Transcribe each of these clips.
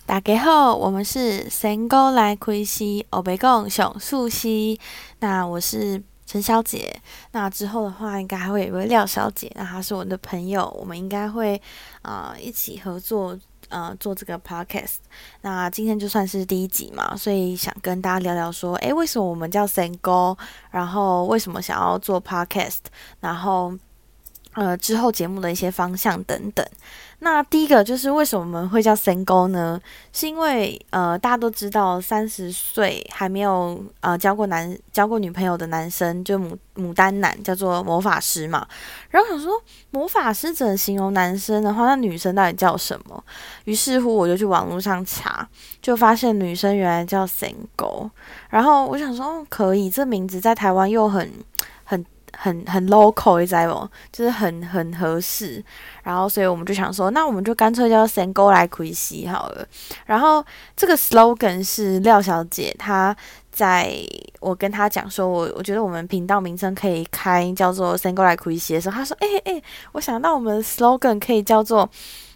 大家好，我们是仙姑来开西，欧北共熊素西。那我是陈小姐，那之后的话应该还会有一位廖小姐，那她是我的朋友，我们应该会一起合作做这个 podcast。那今天就算是第一集嘛，所以想跟大家聊聊说，为什么我们叫仙姑，然后为什么想要做 podcast，然后之后节目的一些方向等等。那第一个就是为什么我们会叫 single 呢？是因为大家都知道30岁还没有交过女朋友的男生，就牡丹男叫做魔法师嘛。然后想说魔法师只能形容男生的话，那女生到底叫什么？于是乎我就去网络上查，就发现女生原来叫 single。然后我想说，可以，这名字在台湾又很 local， 你知道不？就是很合适。然后所以我们就想说，那我们就干脆叫 Single 来开西好了。然后这个 slogan 是廖小姐她在我跟她讲说，我觉得我们频道名称可以开叫做 Single 来开西的时候，她说我想到我们的 slogan 可以叫做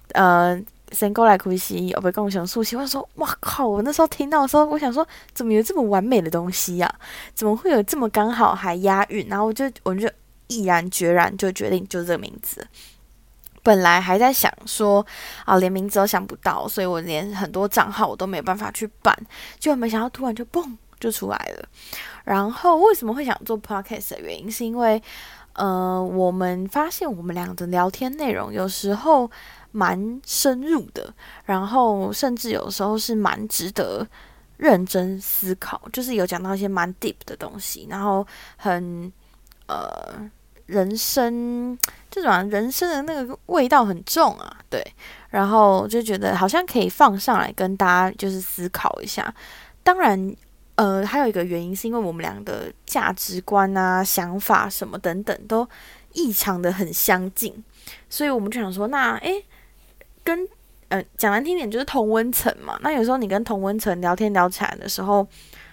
Single 来开西，我被共享速写。我说哇靠！我那时候听到的时候，我想说怎么有这么完美的东西呀、怎么会有这么刚好还押韵？然后我就毅然决然就决定就是这个名字。本来还在想说连名字都想不到，所以我连很多账号我都没有办法去办，结果没想到突然就蹦就出来了。然后为什么会想做 podcast 的原因，是因为我们发现我们俩的聊天内容有时候蛮深入的，然后甚至有时候是蛮值得认真思考，就是有讲到一些蛮 deep 的东西，然后很人生这种人生的那个味道很重啊，对，然后就觉得好像可以放上来跟大家就是思考一下。当然，还有一个原因是因为我们俩的价值观啊、想法什么等等都异常的很相近，所以我们就想说，那跟讲难听点就是同温层嘛。那有时候你跟同温层聊天聊起来的时候，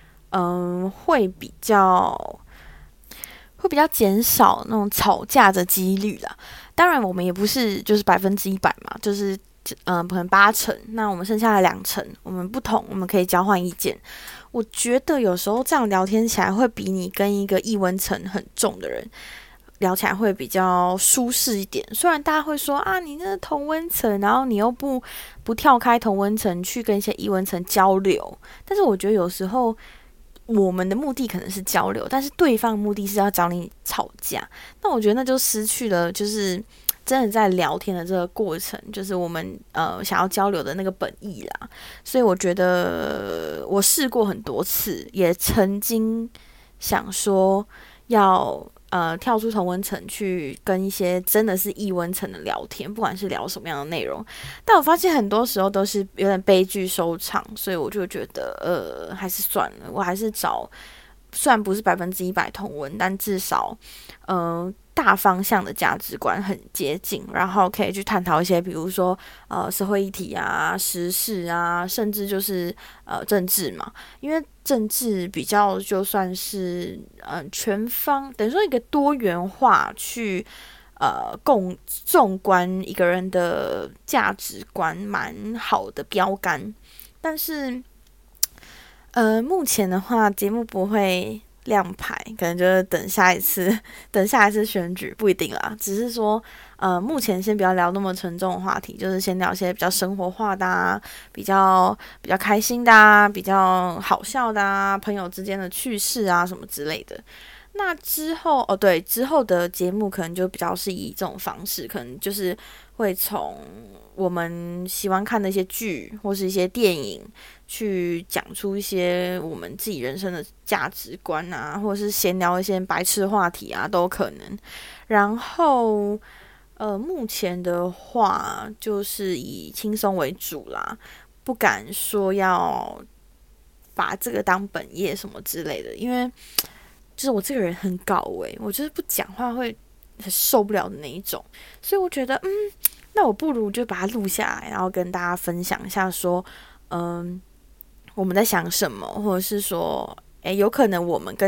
会比较减少那种吵架的几率啦。当然，我们也不是就是100%嘛，就是可能80%，那我们剩下的20%，我们不同，我们可以交换意见。我觉得有时候这样聊天起来，会比你跟一个异温层很重的人聊起来会比较舒适一点。虽然大家会说你那同温层，然后你又不跳开同温层去跟一些异温层交流，但是我觉得有时候我们的目的可能是交流，但是对方的目的是要找你吵架，那我觉得那就失去了就是真的在聊天的这个过程，就是我们想要交流的那个本意啦。所以我觉得我试过很多次，也曾经想说要跳出同温层去跟一些真的是异温层的聊天，不管是聊什么样的内容，但我发现很多时候都是有点悲剧收场，所以我就觉得还是算了，我还是找虽然不是100%同温，但至少大方向的价值观很接近，然后可以去探讨一些比如说社会议题啊、时事啊，甚至就是政治嘛。因为政治比较就算是全方，等于说一个多元化去纵观一个人的价值观，蛮好的标杆。但是目前的话，节目不会亮牌，可能就是等下一次选举不一定啦。只是说，目前先不要聊那么沉重的话题，就是先聊一些比较生活化的啊，比较开心的啊，比较好笑的啊，朋友之间的趣事啊什么之类的。那之后之后的节目可能就比较是以这种方式，可能就是会从我们喜欢看的一些剧或是一些电影去讲出一些我们自己人生的价值观啊，或者是闲聊一些白痴话题啊，都有可能。然后目前的话就是以轻松为主啦，不敢说要把这个当本业什么之类的，因为就是我这个人很搞我就是不讲话会很受不了的那一种，所以我觉得那我不如就把它录下来，然后跟大家分享一下说我们在想什么，或者是说有可能我们跟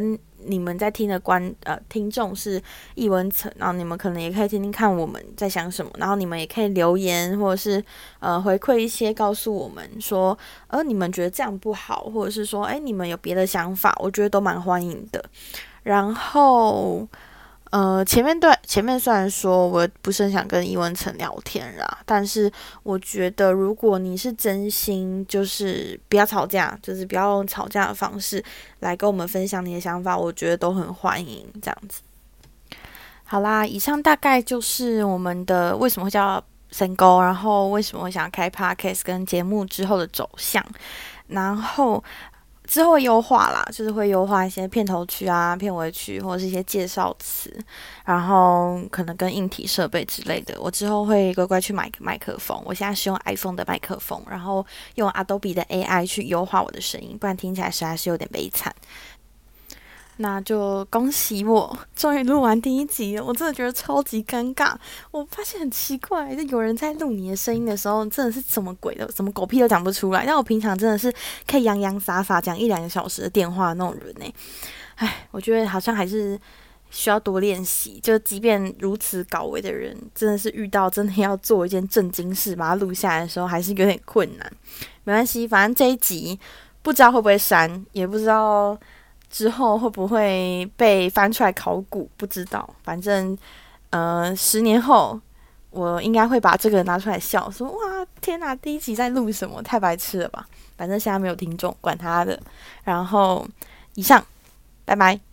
你们在听的听众是艺文层，然后你们可能也可以听听看我们在想什么，然后你们也可以留言或者是回馈一些，告诉我们说你们觉得这样不好，或者是说你们有别的想法，我觉得都蛮欢迎的。然后前面虽然说我不是很想跟伊文成聊天啦，但是我觉得如果你是真心，就是不要吵架，就是不要用吵架的方式来跟我们分享你的想法，我觉得都很欢迎这样子。好啦，以上大概就是我们的为什么会叫深沟，然后为什么会想要开 podcast 跟节目之后的走向，然后之后会优化啦，就是会优化一些片头曲啊、片尾曲或者是一些介绍词，然后可能跟硬体设备之类的。我之后会乖乖去买个麦克风，我现在是用 iPhone 的麦克风，然后用 Adobe 的 AI 去优化我的声音，不然听起来实在是有点悲惨。那就恭喜我终于录完第一集了，我真的觉得超级尴尬。我发现很奇怪，就有人在录你的声音的时候，真的是什么鬼的，什么狗屁都讲不出来。但我平常真的是可以洋洋洒洒讲1-2个小时的电话的那种人呢。我觉得好像还是需要多练习。就即便如此搞维的人，真的是遇到真的要做一件正经事，把它录下来的时候，还是有点困难。没关系，反正这一集不知道会不会删，也不知道之后会不会被翻出来考古，不知道。反正10年后我应该会把这个拿出来笑，说哇天哪，第一集在录什么，太白痴了吧。反正现在没有听众，管他的。然后以上，拜拜。